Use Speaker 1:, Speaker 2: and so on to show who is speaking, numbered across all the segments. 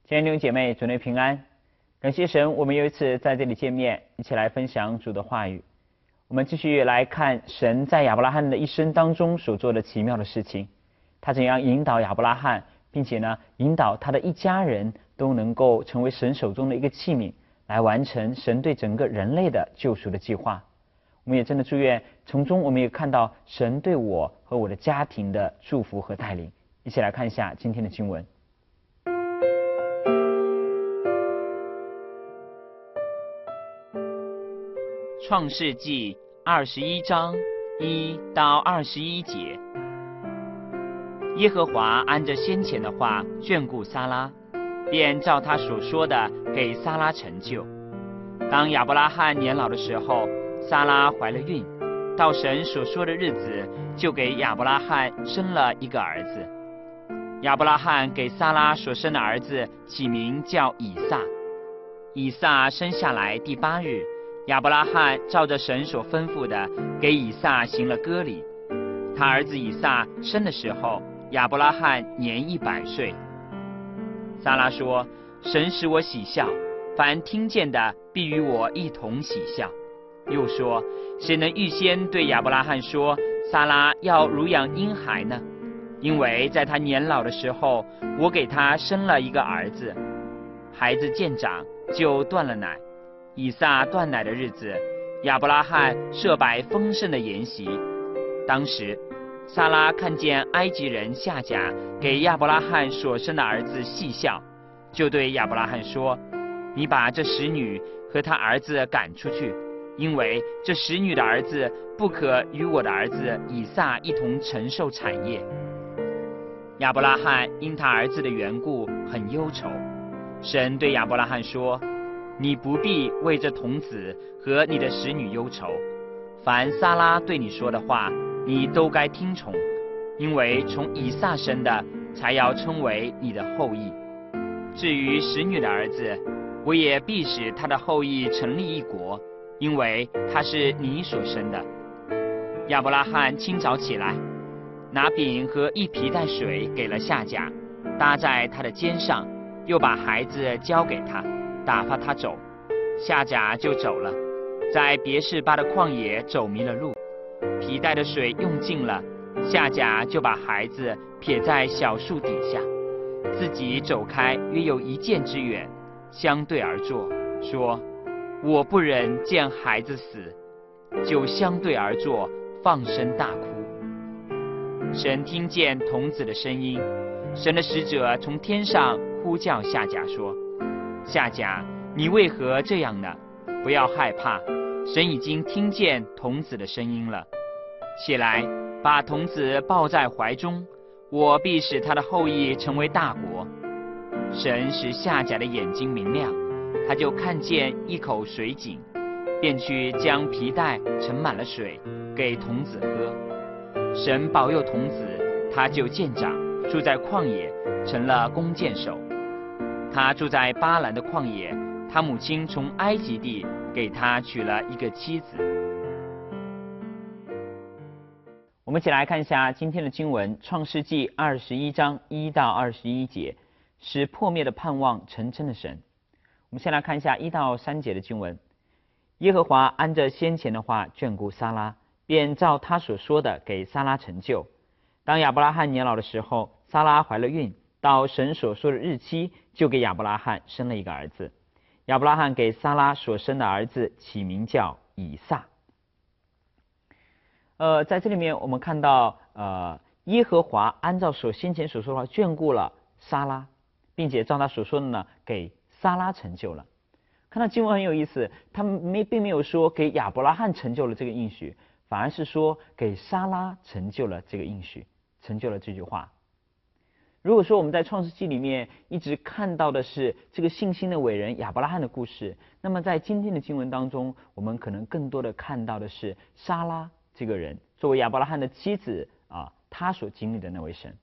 Speaker 1: 亲爱的弟兄姐妹，主内平安，感谢神，我们又一次在这里见面，一起来分享主的话语。我们继续来看神在亚伯拉罕的一生当中所做的奇妙的事情，他怎样引导亚伯拉罕，并且呢，引导他的一家人都能够成为神手中的一个器皿，来完成神对整个人类的救赎的计划。我们也真的祝愿从中我们也看到神对我和我的家庭的祝福和带领。一起来看一下今天的经文。创世纪21章1到21节。耶和华按着先前的话眷顾撒拉，便照他所说的给撒拉成就。当亚伯拉罕年老的时候，撒拉怀了孕，到神所说的日子，就给亚伯拉罕生了一个儿子。亚伯拉罕给撒拉所生的儿子起名叫以撒。以撒生下来第8日，亚伯拉罕照着神所吩咐的，给以撒行了割礼。他儿子以撒生的时候，亚伯拉罕年100岁。撒拉说：“神使我喜笑，凡听见的必与我一同喜笑。”又说：“谁能预先对亚伯拉罕说，撒拉要乳养婴孩呢？因为在他年老的时候，我给他生了一个儿子。孩子渐长，就断了奶。以撒断奶的日子，亚伯拉罕设摆丰盛的筵席。当时，撒拉看见埃及人夏甲给亚伯拉罕所生的儿子戏笑，就对亚伯拉罕说：“你把这使女和她儿子赶出去，因为这使女的儿子不可与我的儿子以撒一同承受产业。”亚伯拉罕因他儿子的缘故很忧愁。神对亚伯拉罕说：“你不必为这童子和你的使女忧愁，凡撒拉对你说的话，你都该听从，因为从以撒生的，才要称为你的后裔。至于使女的儿子，我也必使他的后裔成立一国，因为他是你所生的。”亚伯拉罕清早起来，拿饼和一皮带水给了夏甲，搭在他的肩上，又把孩子交给他，打发他走。夏甲就走了，在别是巴的旷野走迷了路，皮带的水用尽了，夏甲就把孩子撇在小树底下，自己走开约有1箭之远，相对而坐，说：“我不忍见孩子死。”就相对而坐，放声大哭。神听见童子的声音，神的使者从天上呼叫夏甲说：“夏甲，你为何这样呢？不要害怕，神已经听见童子的声音了。起来，把童子抱在怀中，我必使他的后裔成为大国。”神使夏甲的眼睛明亮，他就看见一口水井，便去将皮带盛满了水，给童子喝。神保佑童子，他就渐长，住在旷野，成了弓箭手。他住在巴兰的旷野，他母亲从埃及地给他娶了一个妻子。我们一起来看一下今天的经文，创世纪21章1到21节，使破灭的盼望成真的神。我们先来看一下1到3节的经文。耶和华按着先前的话眷顾撒拉，便照他所说的给撒拉成就。当亚伯拉罕年老的时候，撒拉怀了孕，到神所说的日期，就给亚伯拉罕生了一个儿子。亚伯拉罕给撒拉所生的儿子起名叫以撒。在这里面我们看到耶和华按照先前所说的话眷顾了撒拉，并且照他所说的呢，给撒拉成就了。看到经文很有意思，他们并没有说给亚伯拉罕成就了这个应许，反而是说给撒拉成就了这个应许，成就了这句话。如果说我们在创世纪里面一直看到的是这个信心的伟人亚伯拉罕的故事，那么在今天的经文当中，我们可能更多的看到的是撒拉这个人作为亚伯拉罕的妻子他所经历的那位神。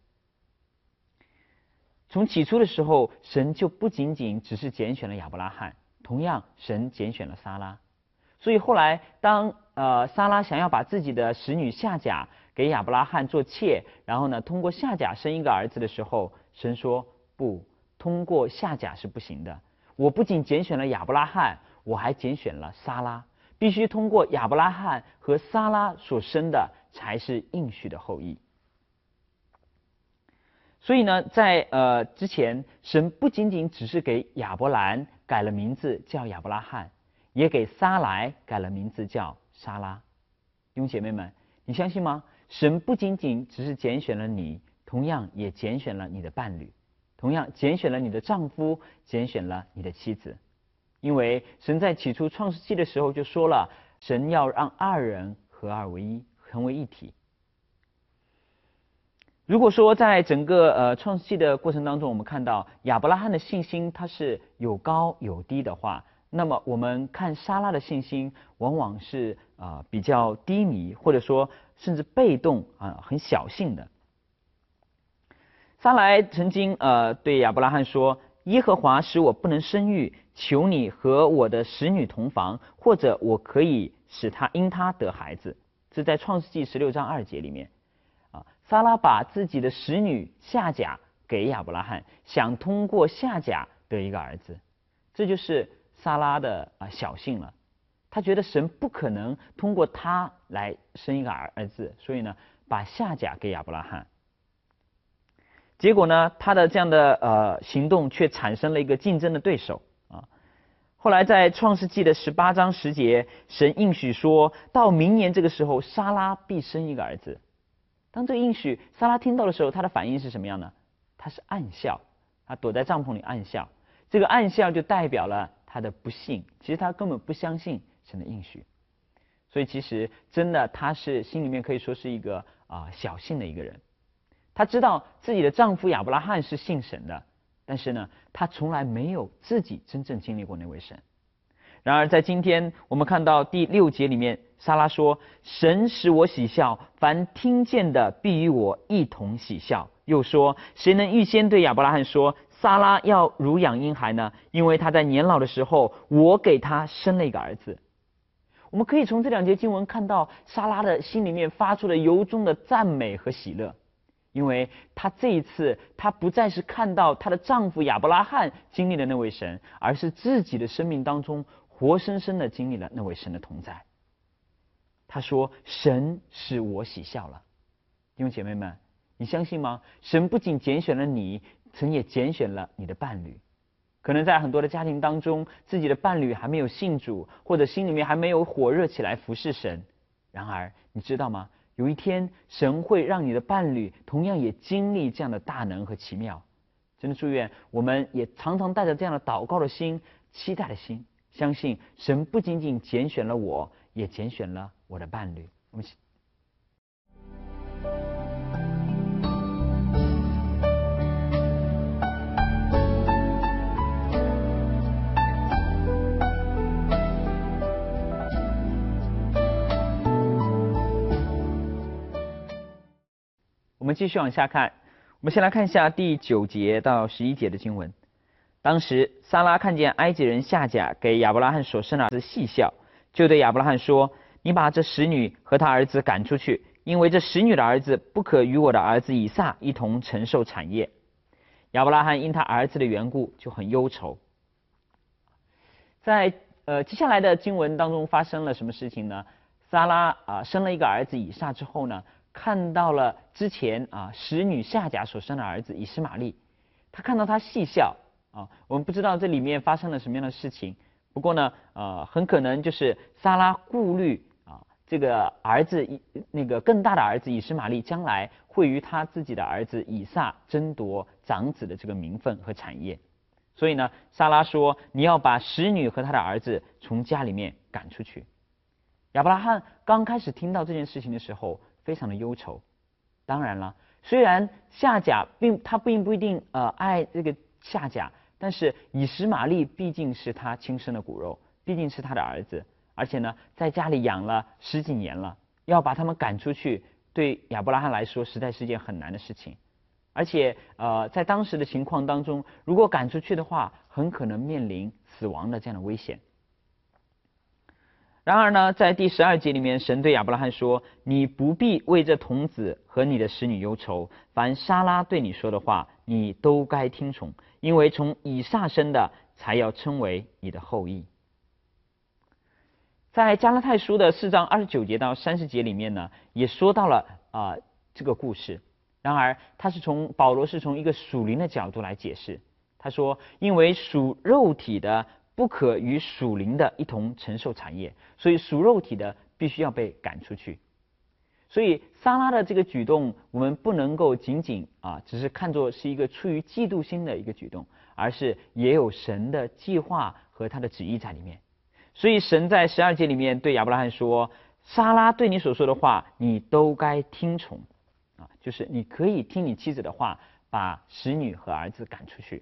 Speaker 1: 从起初的时候，神就不仅仅只是拣选了亚伯拉罕，同样神拣选了撒拉。所以后来当撒拉想要把自己的使女夏甲给亚伯拉罕做妾，然后呢通过夏甲生一个儿子的时候，神说不，
Speaker 2: 通过夏甲是不行的。我不仅拣选了亚伯拉罕，我还拣选了撒拉，必须通过亚伯拉罕和撒拉所生的才是应许的后裔。所以呢，在之前，神不仅仅只是给亚伯兰改了名字叫亚伯拉罕，也给撒莱改了名字叫撒拉。弟兄姐妹们，你相信吗？神不仅仅只是拣选了你，同样也拣选了你的伴侣，同样拣选了你的丈夫，拣选了你的妻子。因为神在起初创世纪的时候就说了，神要让二人合二为一，成为一体。如果说在整个创世纪的过程当中，我们看到亚伯拉罕的信心它是有高有低的话，那么我们看撒拉的信心往往是比较低迷，或者说甚至被动很小性的。撒莱曾经对亚伯拉罕说：“耶和华使我不能生育，求你和我的使女同房，或者我可以使他因他得孩子。”这在创世纪16章2节里面。撒拉把自己的使女夏甲给亚伯拉罕，想通过夏甲得一个儿子。这就是撒拉的小性了。他觉得神不可能通过他来生一个儿子，所以呢，把夏甲给亚伯拉罕。结果呢，他的这样的行动却产生了一个竞争的对手啊。后来在创世纪的18章10节，神应许说到明年这个时候，撒拉必生一个儿子。当这个应许撒拉听到的时候，他的反应是什么样呢？他是暗笑，他躲在帐篷里暗笑。这个暗笑就代表了他的不信，其实他根本不相信神的应许。所以其实真的他是心里面可以说是一个小信的一个人。他知道自己的丈夫亚伯拉罕是信神的，但是呢，他从来没有自己真正经历过那位神。然而在今天我们看到第6节里面，撒拉说：“神使我喜笑，凡听见的必与我一同喜笑。”又说：“谁能预先对亚伯拉罕说，撒拉要乳养婴孩呢？因为他在年老的时候，我给他生了一个儿子。”我们可以从这2节经文看到，撒拉的心里面发出了由衷的赞美和喜乐，因为她这一次，她不再是看到她的丈夫亚伯拉罕经历的那位神，而是自己的生命当中活生生的经历了那位神的同在。她说：“神使我喜笑了。”弟兄姐妹们，你相信吗？神不仅拣选了你，神也拣选了你的伴侣。可能在很多的家庭当中，自己的伴侣还没有信主，或者心里面还没有火热起来服侍神。然而，你知道吗？有一天，神会让你的伴侣同样也经历这样的大能和奇妙。真的祝愿我们也常常带着这样的祷告的心、期待的心，相信神不仅仅拣选了我，也拣选了我的伴侣。我们继续往下看，我们先来看一下第9节到11节的经文。当时撒拉看见埃及人夏甲给亚伯拉罕所生的儿子细笑，就对亚伯拉罕说：“你把这使女和她儿子赶出去，因为这使女的儿子不可与我的儿子以撒一同承受产业。”亚伯拉罕因他儿子的缘故就很忧愁。在接下来的经文当中发生了什么事情呢？撒拉生了一个儿子以撒之后呢，看到了之前使女夏甲所生的儿子以实玛利，他看到他细笑我们不知道这里面发生了什么样的事情。不过呢，很可能就是撒拉顾虑这个儿子那个更大的儿子以实玛利将来会与他自己的儿子以撒争夺长子的这个名分和产业，所以呢，撒拉说：“你要把使女和他的儿子从家里面赶出去。”亚伯拉罕刚开始听到这件事情的时候，非常的忧愁。当然了，虽然夏甲他并不一定爱这个夏甲，但是以实玛利毕竟是他亲生的骨肉，毕竟是他的儿子，而且呢，在家里养了10几年了，要把他们赶出去，对亚伯拉罕来说实在是件很难的事情。而且在当时的情况当中，如果赶出去的话，很可能面临死亡的这样的危险。然而呢，在第12节里面，神对亚伯拉罕说：“你不必为这童子和你的使女忧愁，凡撒拉对你说的话， 你都该听从，因为从以撒生的才要称为你的后裔。在加拉太书的4章29节到30节里面呢，也说到了这个故事。然而保罗是从一个属灵的角度来解释。他说，因为属肉体的不可与属灵的一同承受产业，所以属肉体的必须要被赶出去。所以撒拉的这个举动，我们不能够仅仅只是看作是一个出于嫉妒心的一个举动，而是也有神的计划和他的旨意在里面。所以神在12节里面对亚伯拉罕说，撒拉对你所说的话你都该听从，就是你可以听你妻子的话，把使女和儿子赶出去。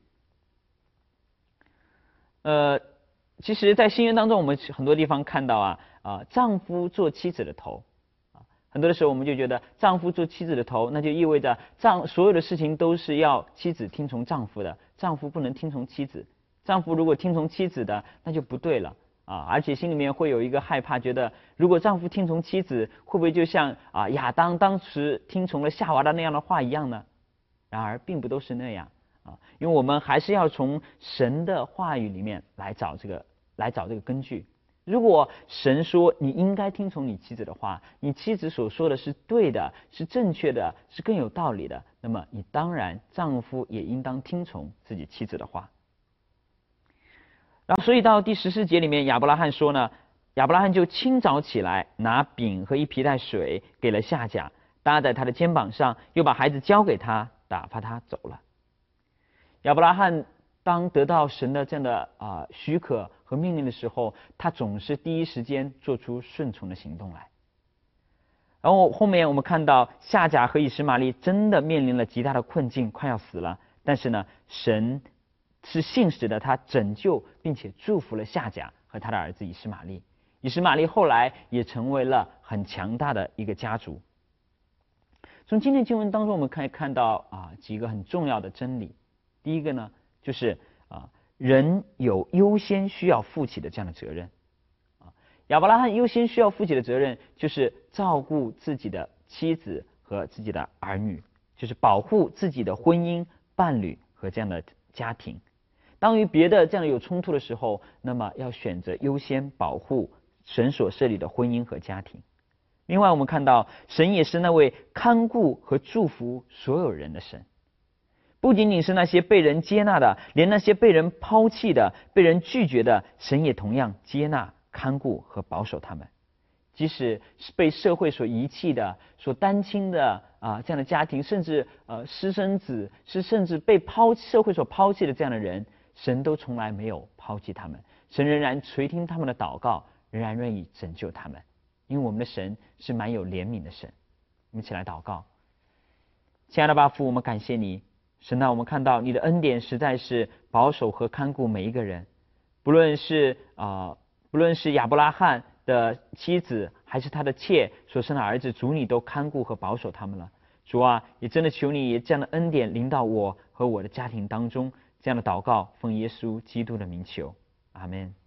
Speaker 2: 其实在新约当中，我们很多地方看到丈夫做妻子的头，很多的时候我们就觉得丈夫做妻子的头，那就意味着所有的事情都是要妻子听从丈夫的，丈夫不能听从妻子。丈夫如果听从妻子的，那就不对了而且心里面会有一个害怕，觉得如果丈夫听从妻子，会不会就像亚当当时听从了夏娃的那样的话一样呢？然而并不都是那样因为我们还是要从神的话语里面来找这个根据。如果神说你应该听从你妻子的话，你妻子所说的是对的，是正确的，是更有道理的，那么你当然丈夫也应当听从自己妻子的话。然后所以到第14节里面，亚伯拉罕说呢，亚伯拉罕就清早起来，拿饼和一皮带水给了夏甲，搭在他的肩膀上，又把孩子交给他，打发他走了。亚伯拉罕当得到神的这样的许可和命令的时候，他总是第一时间做出顺从的行动来。然后后面我们看到夏甲和以实玛利真的面临了极大的困境，快要死了，但是呢，神是信实的，他拯救并且祝福了夏甲和他的儿子以实玛利。以实玛利后来也成为了很强大的一个家族。从今天经文当中，我们可以看到几个很重要的真理。第一个呢，就是人有优先需要负起的这样的责任亚伯拉罕优先需要负起的责任就是照顾自己的妻子和自己的儿女，就是保护自己的婚姻伴侣和这样的家庭。当与别的这样的有冲突的时候，那么要选择优先保护神所设立的婚姻和家庭。另外我们看到神也是那位看顾和祝福所有人的神，不仅仅是那些被人接纳的，连那些被人抛弃的、被人拒绝的，神也同样接纳、看顾和保守他们。即使是被社会所遗弃的、所单亲的这样的家庭，甚至私生子，甚至被社会所抛弃的这样的人，神都从来没有抛弃他们，神仍然垂听他们的祷告，仍然愿意拯救他们，因为我们的神是蛮有怜悯的神。我们一起来祷告。亲爱的爸父，我们感谢你，神啊，我们看到你的恩典实在是保守和看顾每一个人，不论是亚伯拉罕的妻子还是他的妾所生的儿子，主你都看顾和保守他们了。主啊，也真的求你这样的恩典临到我和我的家庭当中。这样的祷告奉耶稣基督的名求，阿们。